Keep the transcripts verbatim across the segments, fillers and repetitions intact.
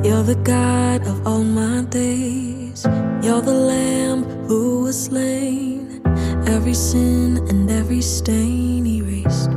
You're the God of all my days. You're the Lamb who was slain, every sin and every stain erased,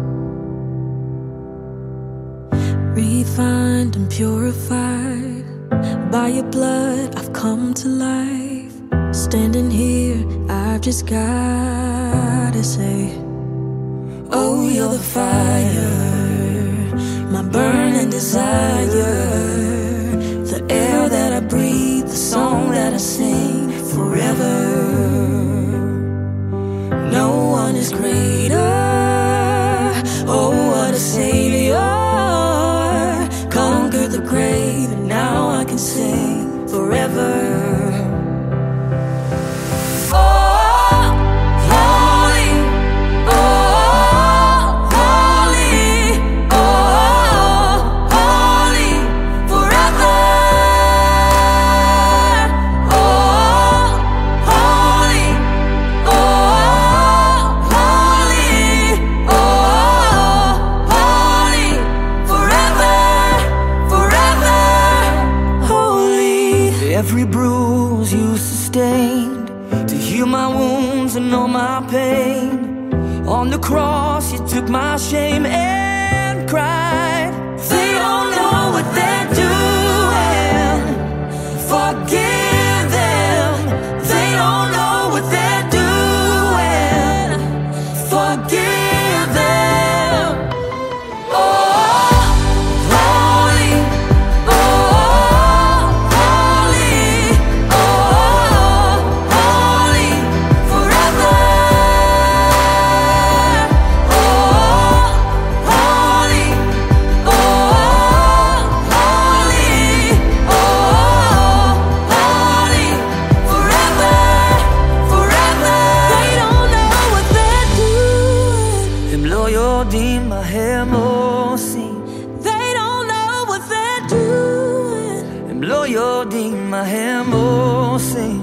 refined and purified. By your blood I've come to life. Standing here I've just gotta say, oh, you're the fire, my burning desire, the air that I breathe, the song that I sing forever. No one is greater. Oh, what a savior. Conquered the grave and now I can sing forever. Every bruise you sustained to heal my wounds and all my pain. On the cross you took my shame and cried, they don't know what they're doing, forgive them. They don't know what they're doing, forgive them. Oh, holy, oh, Elodim mahem osim. They don't know what they're doing. Em lo yodim mahem osim.